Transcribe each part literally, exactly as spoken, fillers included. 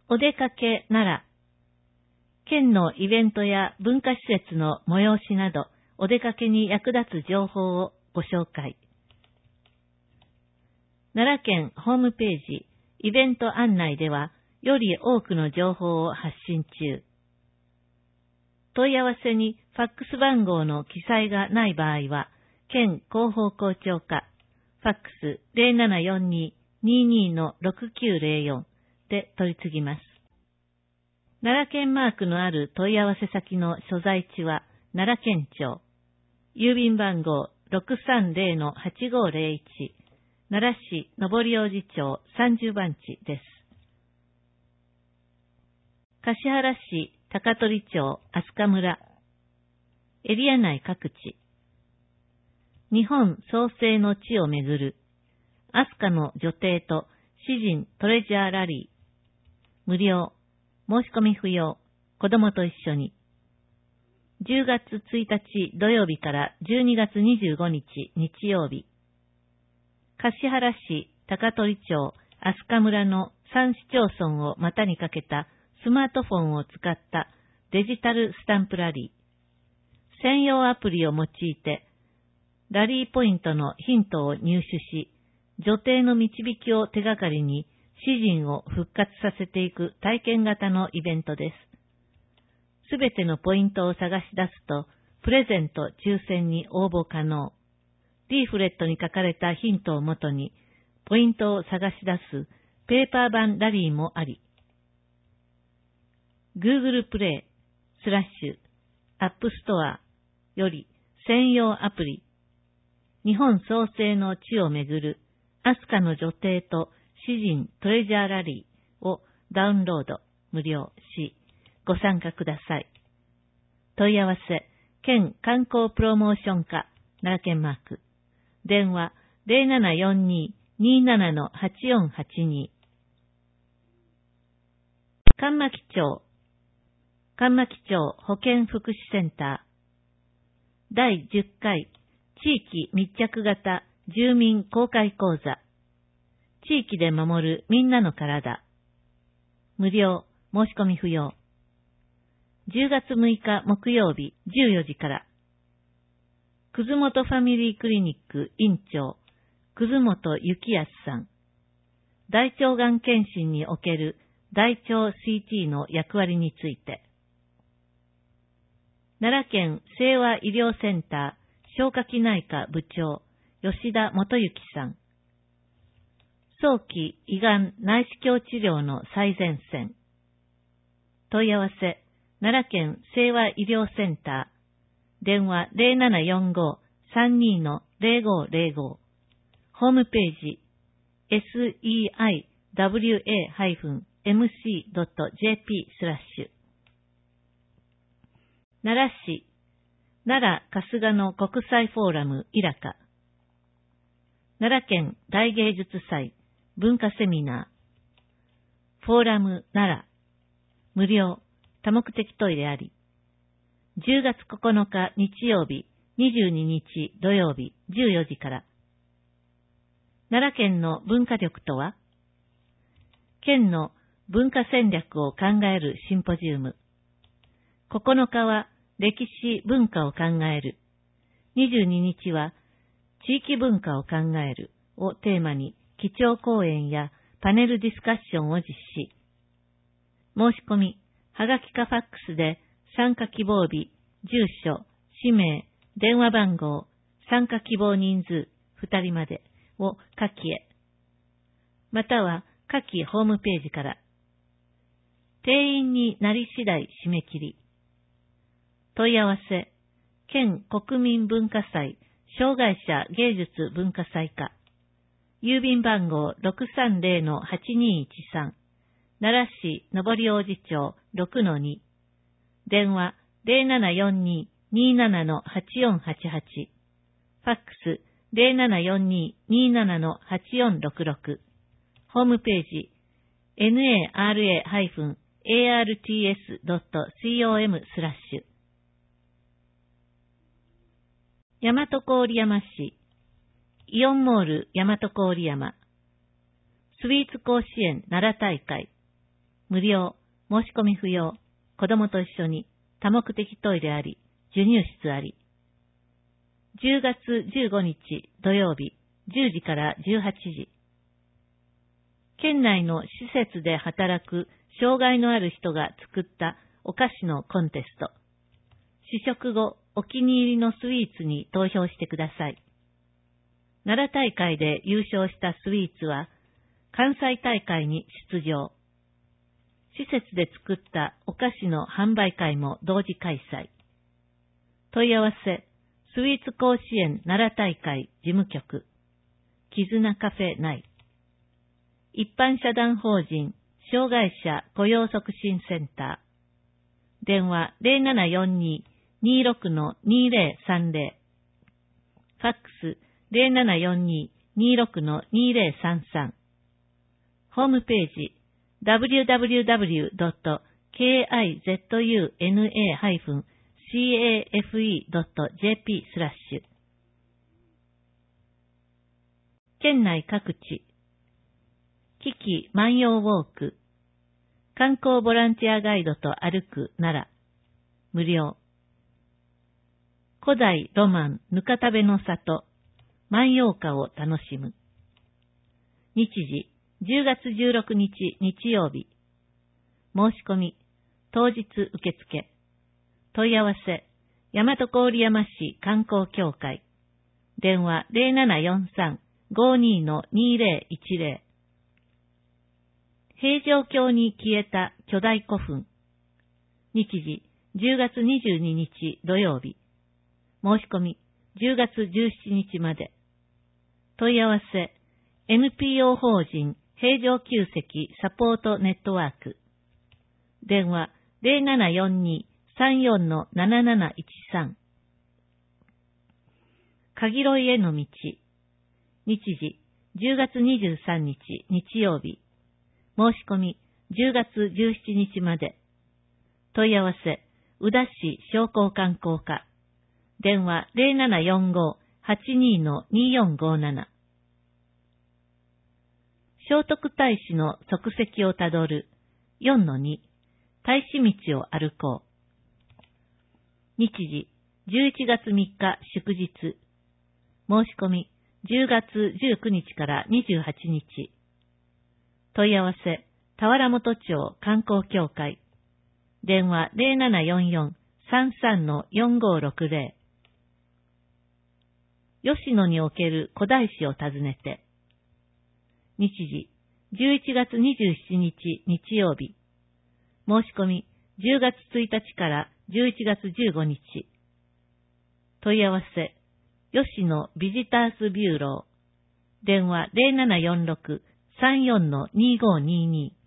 お出かけ奈良。県のイベントや文化施設の催しなど、お出かけに役立つ情報をご紹介。奈良県ホームページ、イベント案内では、より多くの情報を発信中。問い合わせにファックス番号の記載がない場合は、県広報校長課、ファックス ゼロななよんに にーにー ろくきゅうゼロよん で取り次ぎます。奈良県マークのある問い合わせ先の所在地は奈良県庁、郵便番号 ろくさんゼロのはちごゼロいち、奈良市上り王子町さんじゅうばんちです。橿原市高取町飛鳥村、エリア内各地、日本創生の地をめぐる、飛鳥の女帝と詩人トレジャーラリー、無料、申し込み不要、子供と一緒に。じゅうがつついたち土曜日からじゅうにがつにじゅうごにち日曜日。橿原市高取町飛鳥村のさん市町村を股にかけたスマートフォンを使ったデジタルスタンプラリー。専用アプリを用いて、ラリーポイントのヒントを入手し、女帝の導きを手がかりに詩人を復活させていく体験型のイベントです。すべてのポイントを探し出すと、プレゼント抽選に応募可能。リーフレットに書かれたヒントをもとに、ポイントを探し出すペーパー版ラリーもあり、Google プレイ、スラッシュ、App Store より専用アプリ、日本創生の地をめぐる飛鳥の女帝と詩人トレジャーラリーをダウンロード無料しご参加ください。問い合わせ、県観光プロモーション課奈良県マーク、電話 ゼロななよんに にーなな はちよんはちに。上牧町、上牧町保健福祉センター、だいじゅっかい地域密着型住民公開講座、地域で守るみんなの体、無料、申し込み不要。じゅうがつむいか木曜日じゅうよじから、くずもとファミリークリニック院長、くずもとゆきやすさん、大腸がん検診における大腸 シーティー の役割について、奈良県清和医療センター消化器内科部長、吉田元幸さん、早期胃がん内視鏡治療の最前線。問い合わせ、奈良県清和医療センター、電話 ゼロななよんご さんに ゼロごゼロご、ホームページ セイワエーエムシードットジェーピー スラッシュ。奈良市、奈良春日野国際フォーラムイラカ、奈良県大芸術祭文化セミナー、フォーラム奈良、無料、多目的トイレあり、じゅうがつここのか日曜日、にじゅうににち土曜日じゅうよじから。奈良県の文化力とは、県の文化戦略を考えるシンポジウム。ここのかは歴史文化を考える。にじゅうににちは地域文化を考えるをテーマに基調講演やパネルディスカッションを実施。申し込み、はがきかファックスで参加希望日、住所、氏名、電話番号、参加希望人数ふたりまでを下記へ。または下記ホームページから。定員になり次第締め切り。問い合わせ、県国民文化祭障害者芸術文化祭課、郵便番号 ろくさんゼロのはちにいちさん、奈良市上り王子町 ろくのに、電話 ゼロななよんに にーなな はちよんはちはち、ファックス ゼロななよんに にーなな はちよんろくろく、ホームページ ナラ アールティーエスドットコム スラッシュ。大和郡山市、イオンモール大和郡山、スイーツ甲子園奈良大会、 無料、申し込み不要、子供と一緒に多目的トイレあり、授乳室あり。じゅうがつじゅうごにち土曜日、じゅうじからじゅうはちじ。県内の施設で働く障害のある人が作ったお菓子のコンテスト。試食後、お気に入りのスイーツに投票してください。奈良大会で優勝したスイーツは、関西大会に出場。施設で作ったお菓子の販売会も同時開催。問い合わせ、スイーツ甲子園奈良大会事務局、絆カフェ内。一般社団法人、障害者雇用促進センター。電話 ゼロななよんに にーろく にーぜろさんぜろ。ファックス ゼロななよんに にーろく にーぜろさんさん。ホームページ ダブリューダブリューダブリュードットケーアイゼットユーエヌエーハイフンカフェドットジェーピー スラッシュ。県内各地、キキ万葉ウォーク、観光ボランティアガイドと歩く奈良、無料。古代ロマンぬかたべの里、万葉歌を楽しむ。日時、じゅうがつじゅうろくにち日曜日。申し込み、当日受付。問い合わせ、大和郡山市観光協会。電話 ゼロななよんさん ごーにー にーぜろいちぜろ。平城京に消えた巨大古墳。日時、じゅうがつにじゅうににち土曜日。申し込み、じゅうがつじゅうしちにちまで。問い合わせ、エヌピーオー 法人平城宮跡サポートネットワーク。電話 ゼロななよんに さんよん なななないちさん。かぎろいへの道。日時、じゅうがつにじゅうさんにち日曜日。申し込み、じゅうがつじゅうしちにちまで。問い合わせ、宇陀市商工観光課。電話 ゼロななよんご はちにー にーよんごなな。聖徳太子の足跡をたどる よんのに 太子道を歩こう。日時、じゅういちがつみっか祝日。申し込み、じゅうがつじゅうくにちからにじゅうはちにち。問い合わせ、田原本町観光協会。電話 ゼロななよんよん さんさん よんごろくぜろ。吉野における古代史を訪ねて。日時、じゅういちがつにじゅうしちにち日曜日。申し込み、じゅうがつついたちからじゅういちがつじゅうごにち。問い合わせ、吉野ビジタースビューロー。電話 ゼロななよんろく さんよん にーごにーに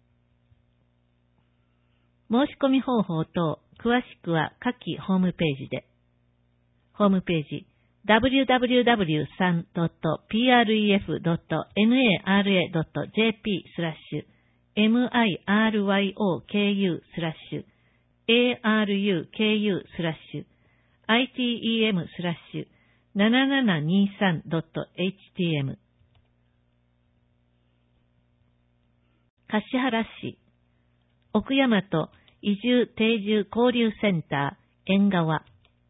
ー。申し込み方法等、詳しくは下記ホームページで。ホームページ、ダブリューダブリューダブリュースリードットプレフドットナラドットジェーピー スラッシュ ミロクスラッシュ アールユーケーユー スラッシュ アイティーイーエム スラッシュ ななななにさん ドット エイチティーエム。 橿原市奥大和移住定住交流センター縁側。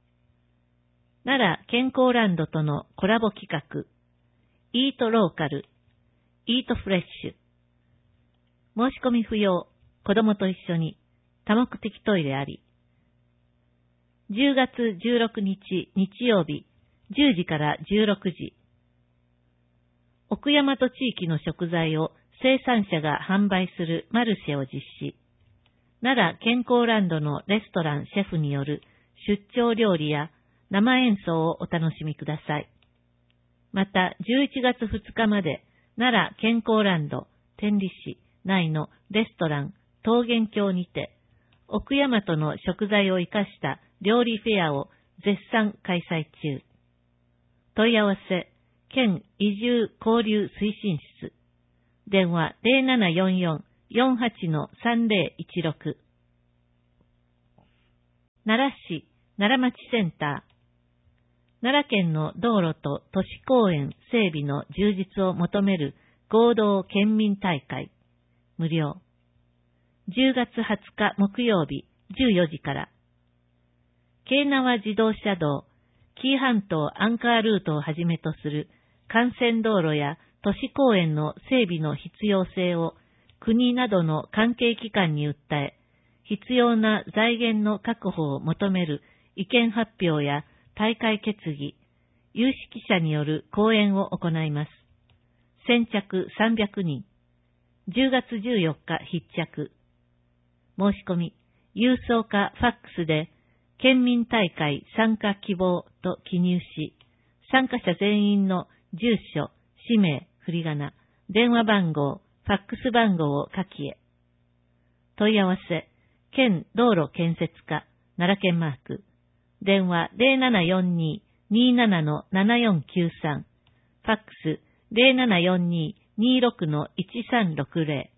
奈良健康ランドとのコラボ企画、イートローカル、イートフレッシュ。申し込み不要、子供と一緒に多目的トイレあり。じゅうがつじゅうろくにち日曜日、じゅうじからじゅうろくじ。奥大和地域の食材を生産者が販売するマルシェを実施。奈良健康ランドのレストランシェフによる出張料理や生演奏をお楽しみください。また、じゅういちがつふつかまで、奈良健康ランド天理市内のレストラン桃源郷にて、奥大和の食材を生かした料理フェアを絶賛開催中。問い合わせ、県移住交流推進室。電話 ゼロななよんよん よんはち さんぜろいちろく。奈良市奈良町センター。奈良県の道路と都市公園整備の充実を求める合同県民大会。無料。 じゅうがつはつか木曜日じゅうよじから。京奈和自動車道、紀伊半島アンカールートをはじめとする幹線道路や都市公園の整備の必要性を国などの関係機関に訴え、必要な財源の確保を求める意見発表や大会決議、有識者による講演を行います。先着さんびゃくにん。じゅうがつじゅうよっか必着。申し込み、郵送かファックスで、県民大会参加希望と記入し、参加者全員の住所、氏名、振り仮名、電話番号、ファックス番号を書きへ。問い合わせ、県道路建設課、奈良県マーク。電話 ゼロななよんに にーなな のななよんきゅうさん。ファックス ゼロななよんに にーろく のいちさんろくゼロ。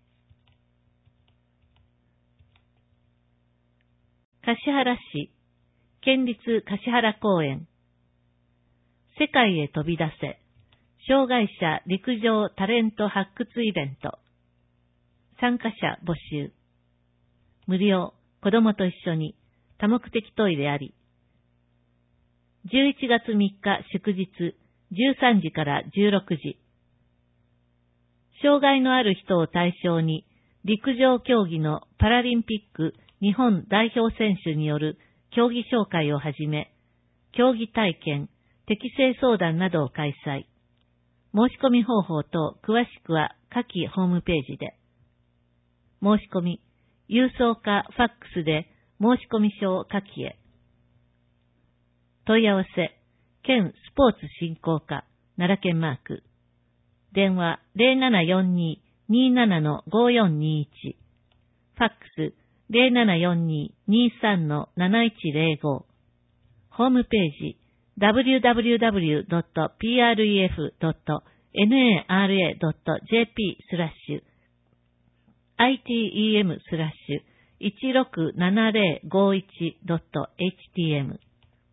橿原市、県立橿原公園。世界へ飛び出せ、障害者陸上タレント発掘イベント。参加者募集。無料、子供と一緒に、多目的トイレあり。じゅういちがつみっか祝日、じゅうさんじからじゅうろくじ。障害のある人を対象に、陸上競技のパラリンピック日本代表選手による競技紹介をはじめ、競技体験、適正相談などを開催。申し込み方法と詳しくは下記ホームページで。申し込み、郵送かファックスで申し込み書を下記へ。問い合わせ、県スポーツ振興課、奈良県マーク。電話 ゼロななよんに にーなな のごよんにいち。ファックス ゼロななよんに にーさん のなないちゼロご。ホームページ ダブリューダブリューダブリュードットピーアールイーエフドットナラドットジェーピー スラッシュ アイティーイーエム スラッシュ いちろくななゼロごいち ドット エイチティーエム。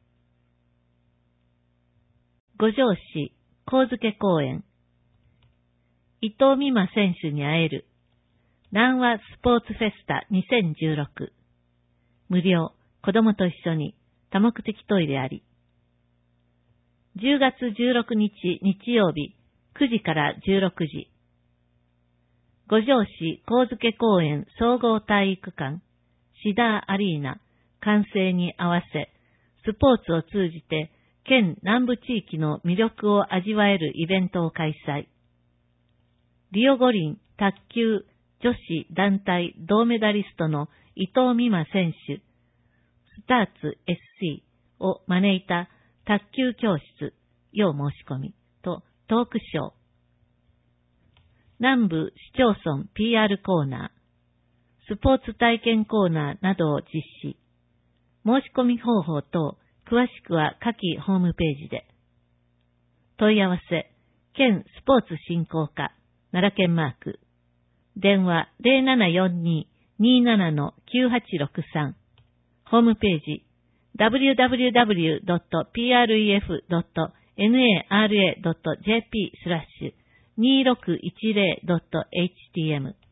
五条市神付公園。伊藤美誠選手に会える。南和スポーツフェスタにせんじゅうろく。無料、子供と一緒に、多目的トイレあり。じゅうがつじゅうろくにち日曜日、くじからじゅうろくじ。五条市神付公園総合体育館、シダーアリーナ、完成に合わせ、スポーツを通じて、県南部地域の魅力を味わえるイベントを開催。リオ五輪卓球女子団体銅メダリストの伊藤美誠選手、スターツ エスシー を招いた卓球教室、要申し込みとトークショー。南部市町村 ピーアール コーナー、スポーツ体験コーナーなどを実施。申し込み方法等、詳しくは下記ホームページで。問い合わせ、県スポーツ振興課、奈良県マーク。電話 ゼロななよんに にーなな のきゅうはちろくさん。ホームページ、ダブリューダブリューダブリュードットピーアールイーエフドットナラドットジェーピー スラッシュ にーろくいちゼロドットエイチティーエム。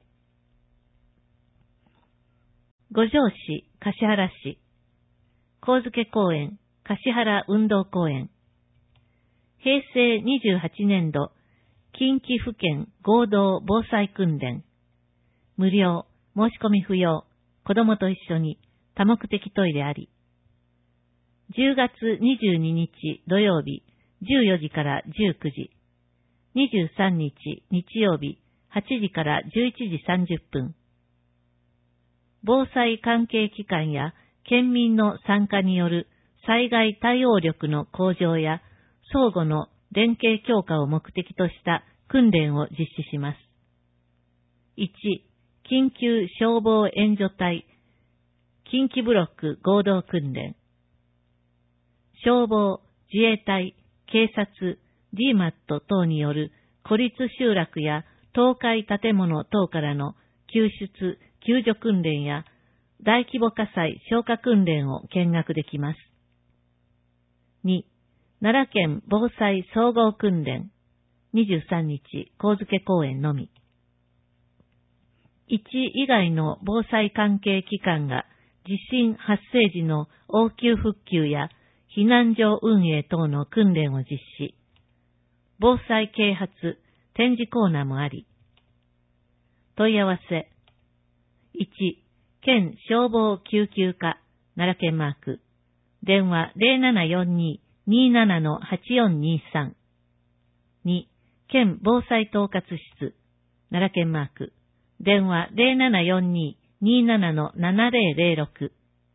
五条市橿原市神付公園橿原運動公園。平成にじゅうはちねんど近畿府県合同防災訓練。無料、申し込み不要、子供と一緒に多目的トイレあり。じゅうがつにじゅうににち土曜日じゅうよじからじゅうくじ。にじゅうさんにち日曜日はちじからじゅういちじさんじゅっぷん。防災関係機関や県民の参加による災害対応力の向上や相互の連携強化を目的とした訓練を実施します。いち. 緊急消防援助隊近畿ブロック合同訓練。消防、自衛隊、警察、ディーマット 等による孤立集落や倒壊建物等からの救出、救助訓練や大規模火災消火訓練を見学できます。に. 奈良県防災総合訓練。にじゅうさんにち神付公園のみ。 いち以外の防災関係機関が地震発生時の応急復旧や避難所運営等の訓練を実施。防災啓発展示コーナーもあり。問い合わせ。いち、県消防救急課、奈良県マーク。電話 ゼロななよんに にーなな はちよんにーさん。に、県防災統括室、奈良県マーク。電話 ゼロななよんに にーなな ななゼロゼロろく。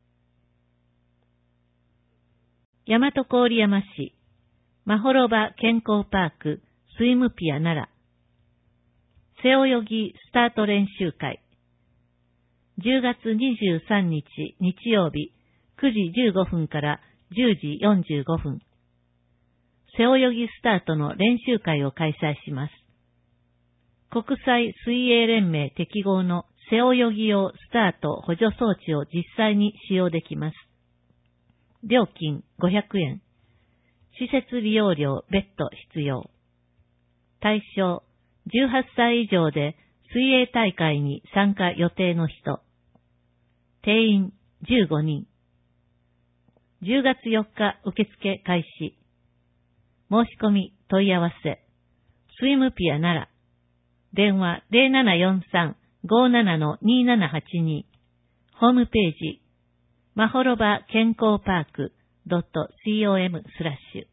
大和郡山市、まほろば健康パーク、スイムピア奈良。背泳ぎスタート練習会。じゅうがつにじゅうさんにち日曜日、くじじゅうごふんからじゅうじよんじゅうごふん。背泳ぎスタートの練習会を開催します。国際水泳連盟適合の背泳ぎ用スタート補助装置を実際に使用できます。料金ごひゃくえん。施設利用料別途必要。対象じゅうはっさい以上で水泳大会に参加予定の人。定員じゅうごにん。じゅうがつよっか受付開始。申し込み問い合わせ。スイムピア奈良。電話 ゼロななよんさん ごーなな にーななはちに。ホームページ。まほろば健康パーク .com スラッシュ。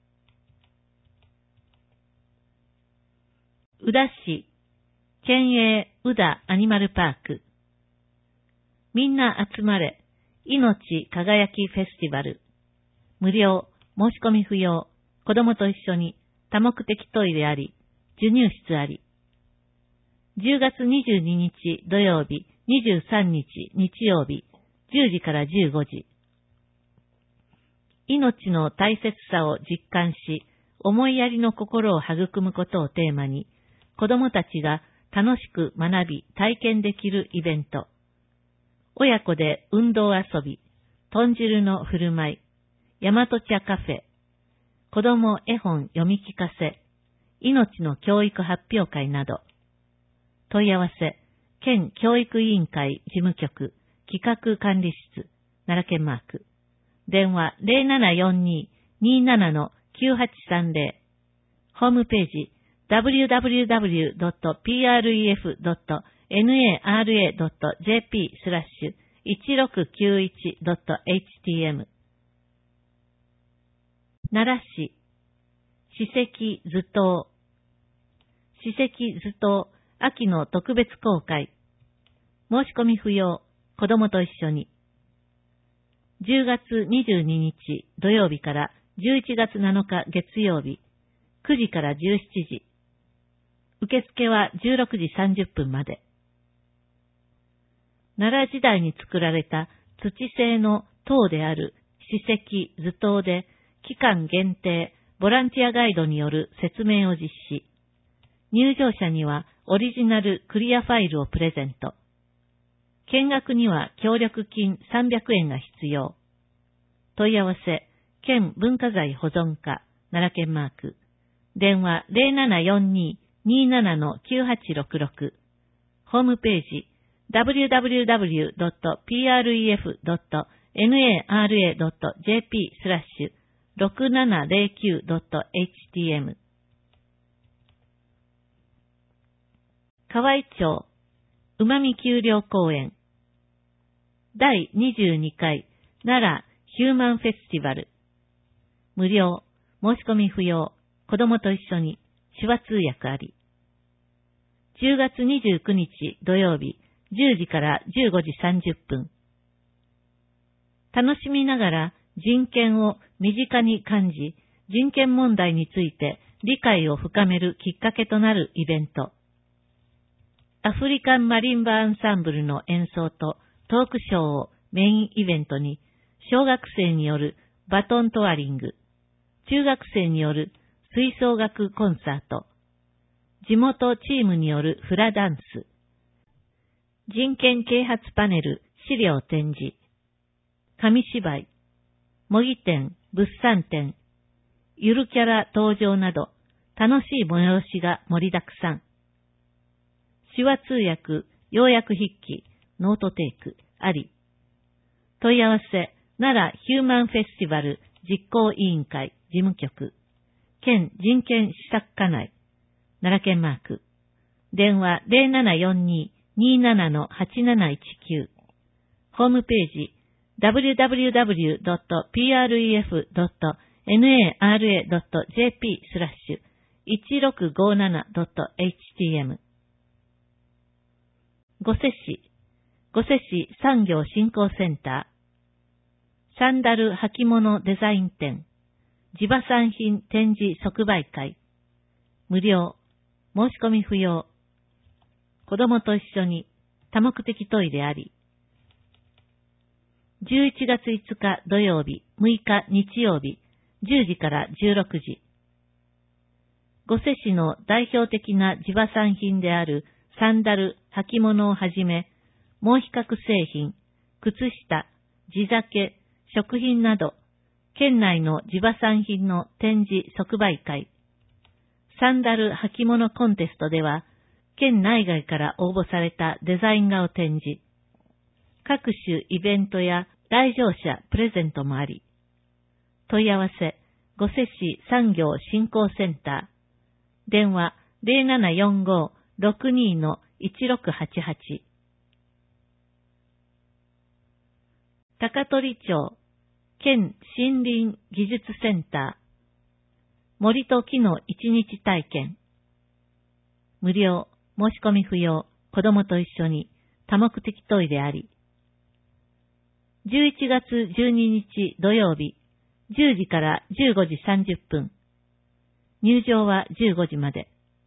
宇田市、県営宇田アニマルパーク。みんな集まれ、命輝きフェスティバル。無料、申し込み不要、子供と一緒に多目的トイレあり、授乳室あり。じゅうがつにじゅうににち土曜日、にじゅうさんにち日曜日、じゅうじからじゅうごじ。命の大切さを実感し、思いやりの心を育むことをテーマに、子供たちが楽しく学び、体験できるイベント。親子で運動遊び、豚汁の振る舞い、大和茶カフェ、子供絵本読み聞かせ、命の教育発表会など。問い合わせ、県教育委員会事務局、企画管理室、奈良県マーク。電話 ゼロななよんに にーなな きゅうはちさんゼロ。ホームページ、ダブリューダブリューダブリュードットピーアールイーエフドットナラドットジェーピースラッシュいちろくきゅういちドットエイチティーエム。奈良市、史跡図頭。史跡図頭、秋の特別公開。申し込み不要、子供と一緒に。じゅうがつにじゅうににち土曜日からじゅういちがつなのか月曜日、くじからじゅうしちじ。受付はじゅうろくじさんじゅっぷんまで。奈良時代に作られた土製の塔である史跡図頭で期間限定ボランティアガイドによる説明を実施。入場者にはオリジナルクリアファイルをプレゼント。見学には協力金さんびゃくえんが必要。問い合わせ、県文化財保存課、奈良県マーク。電話 ゼロななよんに にーなな きゅうはちろくろく。ホームページ、ダブリューダブリューダブリュードットピーアールイーエフドットナラドットジェーピースラッシュろくななゼロきゅうドットエイチティーエム。河合町、うまみ丘陵公園。だいにじゅうにかい奈良ヒューマンフェスティバル。無料、申し込み不要、子供と一緒に、手話通訳あり。じゅうがつにじゅうくにち土曜日、じゅうじからじゅうごじさんじゅっぷん。楽しみながら人権を身近に感じ、人権問題について理解を深めるきっかけとなるイベント。アフリカンマリンバアンサンブルの演奏とトークショーをメインイベントに、小学生によるバトントワリング、中学生による吹奏楽コンサート、地元チームによるフラダンス、人権啓発パネル資料展示、紙芝居、模擬店、物産展、ゆるキャラ登場など楽しい催しが盛りだくさん。手話通訳要約筆記、ノートテイク、あり。問い合わせ、奈良ヒューマンフェスティバル実行委員会事務局、県人権施策課内、奈良県マーク。電話 ゼロななよんに にーなな はちなないちきゅう。ホームページ ダブリューダブリューダブリュードットピーアールイーエフドットナラドットジェーピー スラッシュいちろくごななドットエイチティーエム。御所市、御所市産業振興センター、サンダル履物デザイン展、地場産品展示即売会、無料、申し込み不要、子供と一緒に多目的トイレあり、じゅういちがついつか土曜日、むいか日曜日、じゅうじからじゅうろくじ。御所市の代表的な地場産品であるサンダル、履物をはじめ、毛皮革製品、靴下、地酒、食品など、県内の地場産品の展示即売会、サンダル履物コンテストでは、県内外から応募されたデザイン画を展示、各種イベントや来場者プレゼントもあり、問い合わせ、御所市産業振興センター、電話 ゼロななよんご ろくに いちろくはちはち。高取町、県森林技術センター、森と木の一日体験、無料、申し込み不要、子供と一緒に多目的トイレあり、じゅういちがつじゅうににち土曜日、じゅうじからじゅうごじさんじゅっぷん。入場はじゅうごじまで。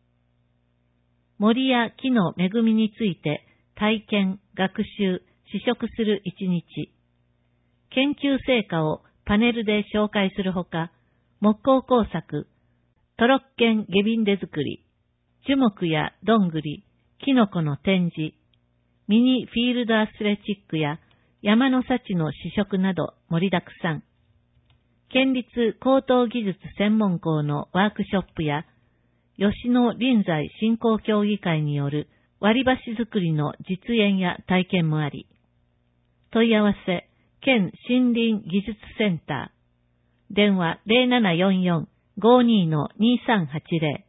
森や木の恵みについて体験、学習、試食する一日。研究成果をパネルで紹介するほか、木工工作、トロッケン下瓶で作り、樹木やどんぐり、キノコの展示、ミニフィールドアスレチックや山の幸の試食など盛りだくさん。県立高等技術専門校のワークショップや、吉野臨済振興協議会による割り箸作りの実演や体験もあり、問い合わせ、県森林技術センター、電話 ゼロななよんよん ごに にさんはちゼロ。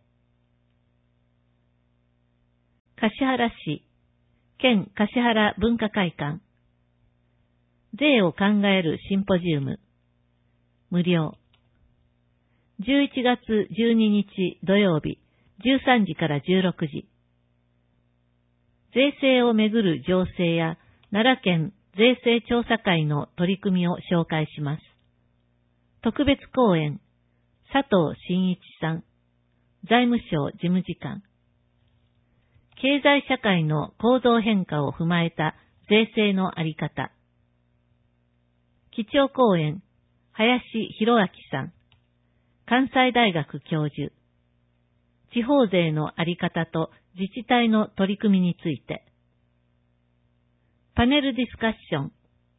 橿原市、県橿原文化会館、税を考えるシンポジウム、無料。じゅういちがつじゅうににち土曜日、じゅうさんじからじゅうろくじ。税制をめぐる情勢や奈良県税制調査会の取り組みを紹介します。特別講演、佐藤真一さん、財務省事務次官。経済社会の構造変化を踏まえた税制のあり方。基調講演、林博明さん、関西大学教授。地方税のあり方と自治体の取り組みについて。パネルディスカッション。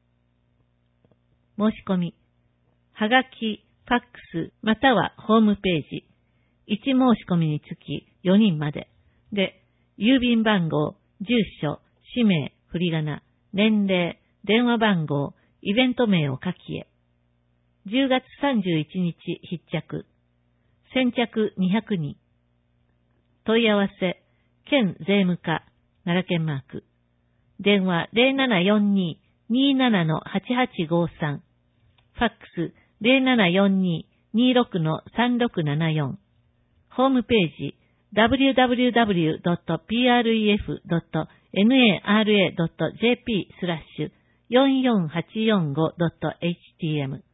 申し込み。はがき、ファックス、またはホームページ。いち申し込みにつきよにんまで。で、郵便番号、住所、氏名、振り仮名、年齢、電話番号、イベント名を書きへ。じゅうがつさんじゅういちにち必着。先着にひゃくにん。問い合わせ、県税務課、奈良県マーク。電話 ゼロななよんに にーなな はちはちごさん。ファックス ゼロななよんに にーろく さんろくななよん。ホームページ ダブリューダブリューダブリュードットピーアールイーエフドットナラドットジェーピー スラッシュよんよんはちよんごドットエイチティーエム。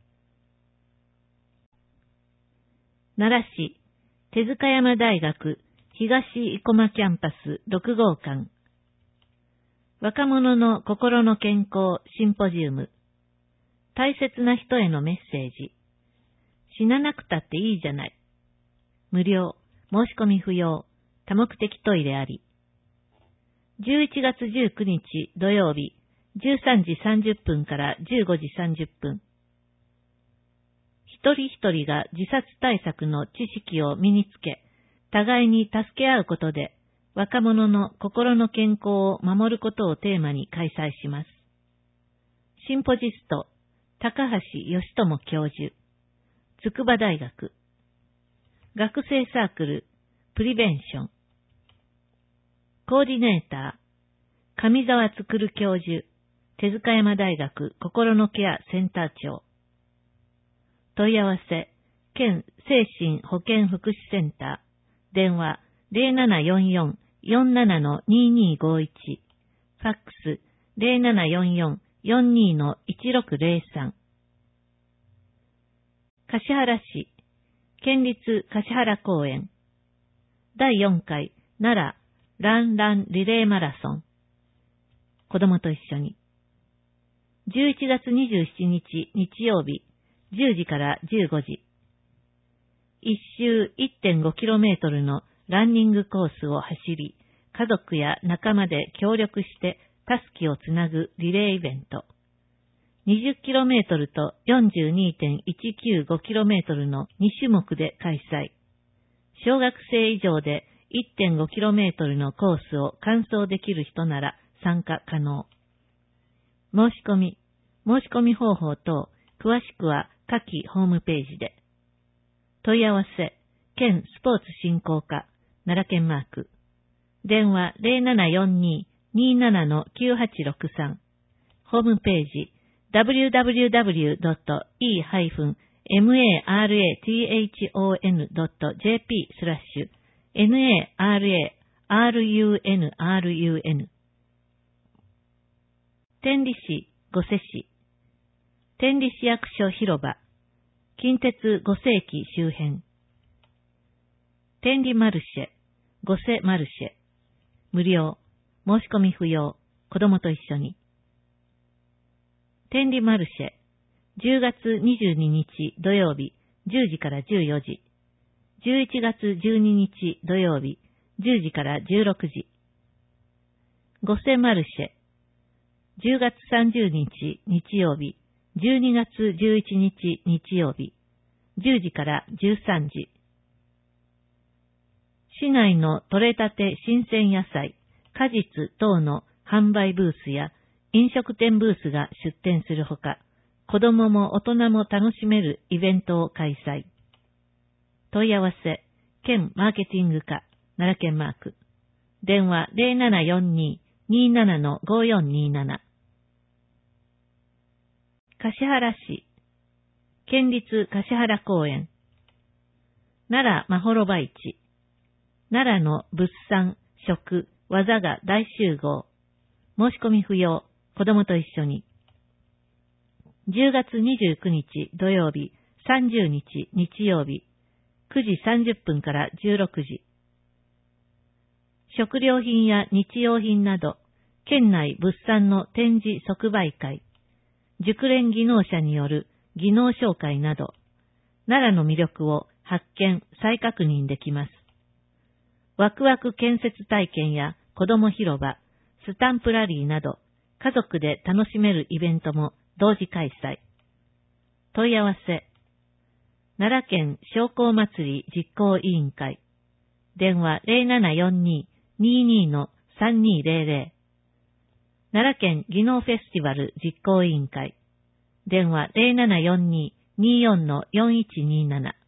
奈良市、手塚山大学東生駒キャンパスろくごうかん。若者の心の健康シンポジウム。大切な人へのメッセージ。死ななくたっていいじゃない。無料、申し込み不要、多目的トイレあり。じゅういちがつじゅうくにち土曜日、じゅうさんじさんじゅっぷんからじゅうごじさんじゅっぷん。一人一人が自殺対策の知識を身につけ、互いに助け合うことで、 若者の心の健康を守ることをテーマに開催します。シンポジスト、高橋義智教授、筑波大学。学生サークル、プリベンション。コーディネーター、上沢創教授、手塚山大学心のケアセンター長。問い合わせ、県精神保健福祉センター、電話 ゼロななよんよん よんなな ににごいち、ファックス ゼロななよんよん よんに いちろくゼロさん。橿原市、県立橿原公園、だいよんかい奈良ランランリレーマラソン。子供と一緒に。じゅういちがつにじゅうしちにち日曜日、じゅうじからじゅうごじ。一周 いってんごキロメートル のランニングコースを走り、家族や仲間で協力してタスキをつなぐリレーイベント。にじゅっキロメートル と よんじゅうにてんいちきゅうごキロメートル のにしゅもくで開催。小学生以上で いってんごキロメートル のコースを完走できる人なら参加可能。申し込み、申し込み方法等、詳しくは下記ホームページで。問い合わせ、県スポーツ振興課、奈良県マーク。電話 ゼロななよんに になな きゅうはちろくさん。ホームページ、ダブリューダブリューダブリュードットイーハイフンマラトンドットジェーピー スラッシュ ナラルユーエヌアールユーエヌ。天理市御所市、天理市役所広場、近鉄御所駅周辺。天理マルシェ、御所マルシェ、無料、申し込み不要、子供と一緒に。天理マルシェ、じゅうがつにじゅうににち土曜日、じゅうじからじゅうよじ。じゅういちがつじゅうににち土曜日、じゅうじからじゅうろくじ。御所マルシェ、じゅうがつさんじゅうにち日曜日、じゅうにがつじゅういちにち日曜日、じゅうじからじゅうさんじ。市内の取れたて新鮮野菜、果実等の販売ブースや飲食店ブースが出店するほか、子供も大人も楽しめるイベントを開催。問い合わせ、県マーケティング課、奈良県マーク。電話 ゼロななよんに になな ごよんになな。橿原市、県立橿原公園。奈良まほろば市。奈良の物産、食、技が大集合。申し込み不要、子供と一緒に。じゅうがつにじゅうくにち土曜日、さんじゅうにち日曜日、くじさんじゅっぷんからじゅうろくじ。食料品や日用品など、県内物産の展示即売会、熟練技能者による技能紹介など、奈良の魅力を発見、再確認できます。ワクワク建設体験や子ども広場、スタンプラリーなど、家族で楽しめるイベントも同時開催。問い合わせ、奈良県商工祭り実行委員会。電話 ゼロななよんに にに さんにゼロゼロ。奈良県技能フェスティバル実行委員会。電話 ゼロななよんに によん よんいちになな。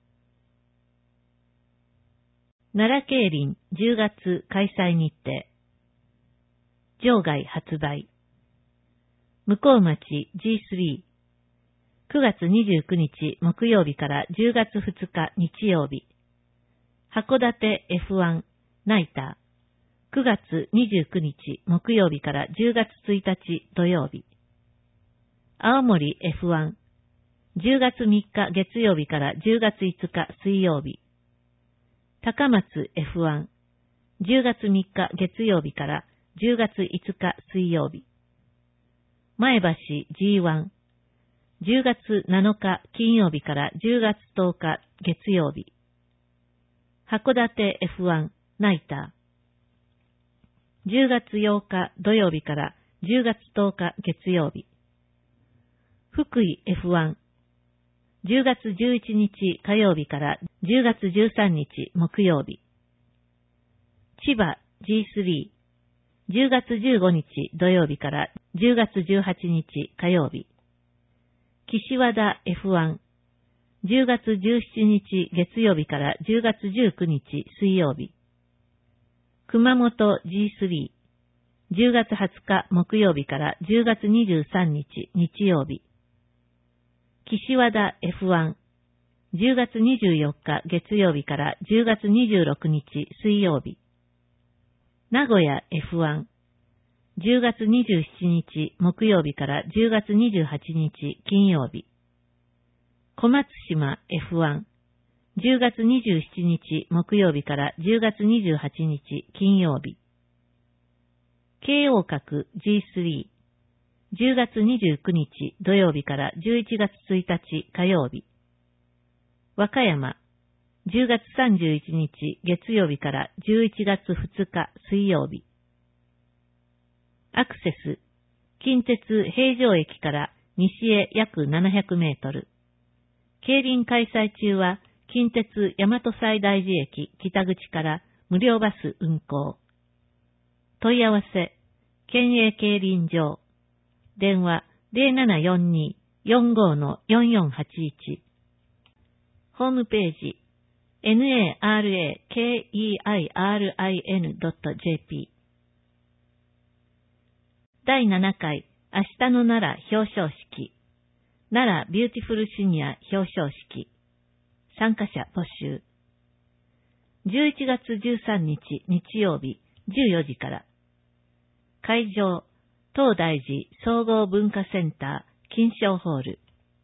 奈良競輪じゅうがつ開催日程。場外発売。向町 ジースリー。くがつにじゅうくにち木曜日からじゅうがつふつか日曜日。函館 エフワン ナイター。くがつにじゅうくにち木曜日からじゅうがつついたち土曜日。青森 エフワン。じゅうがつみっか月曜日からじゅうがついつか水曜日。高松 エフワン。じゅうがつみっか月曜日からじゅうがついつか水曜日。前橋 ジーワン。じゅうがつなのか金曜日からじゅうがつとおか月曜日。函館 エフワン ナイター。じゅうがつようか土曜日からじゅうがつとおか月曜日。福井 エフワン。じゅうがつじゅういちにち火曜日からじゅうがつじゅうさんにち木曜日。千葉ジースリー、じゅうがつじゅうごにち土曜日からじゅうがつじゅうはちにち火曜日。岸和田 エフワン、じゅうがつじゅうしちにち月曜日からじゅうがつじゅうくにち水曜日。熊本 ジースリー、じゅうがつはつか木曜日からじゅうがつにじゅうさんにち日曜日。岸和田 エフワン、じゅうがつにじゅうよっか月曜日からじゅうがつにじゅうろくにち水曜日。名古屋 エフワン、じゅうがつにじゅうしちにち木曜日からじゅうがつにじゅうはちにち金曜日。小松島 エフワン、じゅうがつにじゅうしちにち木曜日からじゅうがつにじゅうはちにち金曜日。京王閣 ジースリー、じゅうがつにじゅうくにち土曜日からじゅういちがつついたち火曜日。和歌山、じゅうがつさんじゅういちにち月曜日からじゅういちがつふつか水曜日。アクセス、近鉄平城駅から西へ約ななひゃくメートル。競輪開催中は、近鉄大和西大寺駅北口から無料バス運行。問い合わせ、県営競輪場。電話 ゼロななよんに よんご のよんよんはちいち。ホームページ、ナラケイアリンドットジェーピー。だいななかい、明日の奈良表彰式。奈良ビューティフルシニア表彰式。参加者募集。じゅういちがつじゅうさんにち日曜日じゅうよじから。会場、東大寺総合文化センター金賞ホール。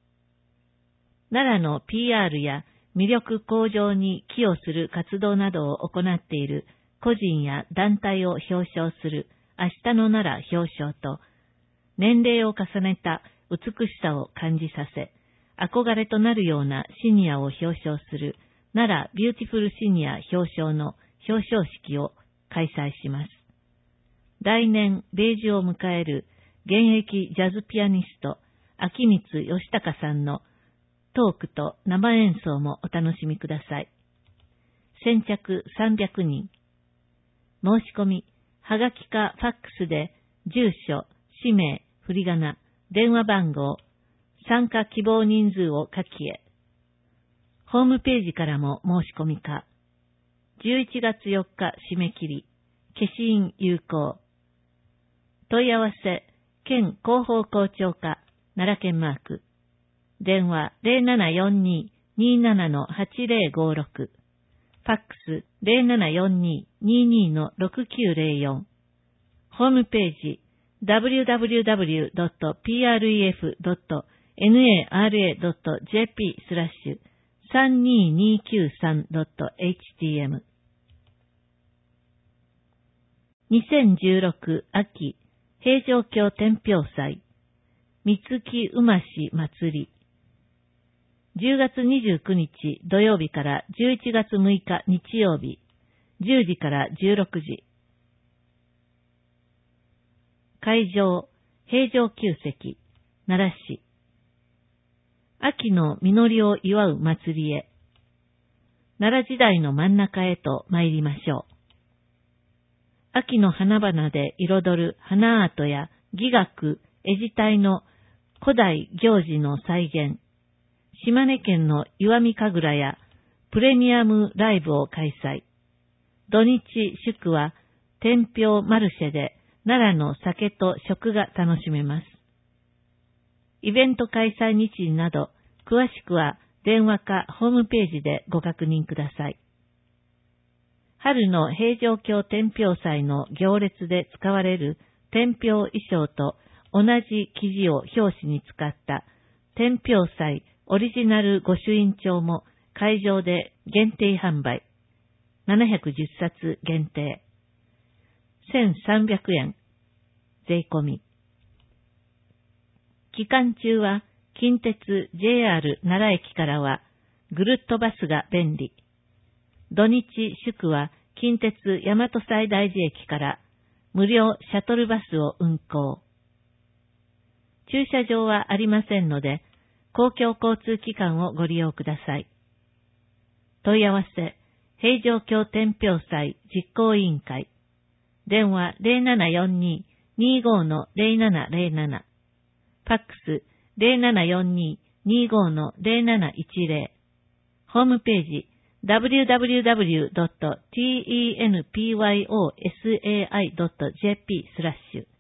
奈良の ピーアール や魅力向上に寄与する活動などを行っている個人や団体を表彰する明日の奈良表彰と、年齢を重ねた美しさを感じさせ、憧れとなるようなシニアを表彰する奈良ビューティフルシニア表彰の表彰式を開催します。来年、米寿を迎える現役ジャズピアニスト、秋光義孝さんのトークと生演奏もお楽しみください。先着さんびゃくにん。申し込み、はがきかファックスで、住所、氏名、振り仮名、電話番号、参加希望人数を書きへ。ホームページからも申し込みか。じゅういちがつよっか締め切り、消印有効。問い合わせ、県広報校長課、奈良県マーク。電話 ゼロななよんに にーなな のはちゼロごろく。ファックス ゼロななよんに にーにー のろくきゅうゼロよん。ホームページ ダブリューダブリューダブリュードットピーアールイーエフドットナラドットジェーピースラッシュさんにーにーきゅうさんドットエイチティーエム。にせんじゅうろく秋平城京天平祭三月馬し祭り。じゅうがつにじゅうくにち土曜日からじゅういちがつむいか日曜日、じゅうじからじゅうろくじ。会場、平城宮跡、奈良市。秋の実りを祝う祭りへ。奈良時代の真ん中へと参りましょう。秋の花々で彩る花アートや伎楽、絵字体の古代行事の再現。島根県の石見神楽やプレミアムライブを開催。土日祝は天平マルシェで奈良の酒と食が楽しめます。イベント開催日時など詳しくは電話かホームページでご確認ください。春の平城京天平祭の行列で使われる天平衣装と同じ生地を表紙に使った天平祭オリジナル御朱印帳も会場で限定販売。ななひゃくじゅっさつ限定。せんさんびゃくえん。税込み。期間中は近鉄 ジェイアール 奈良駅からはぐるっとバスが便利。土日祝は近鉄大和西大寺駅から無料シャトルバスを運行。駐車場はありませんので、公共交通機関をご利用ください。問い合わせ、平城京天平祭実行委員会。 電話 ゼロななよんに にーごー ゼロななゼロなな。ファックス ゼロななよんに にーごー ゼロなないちゼロ。ホームページ ダブリューダブリューダブリュードットテンポサイドットジェーピー スラッシュ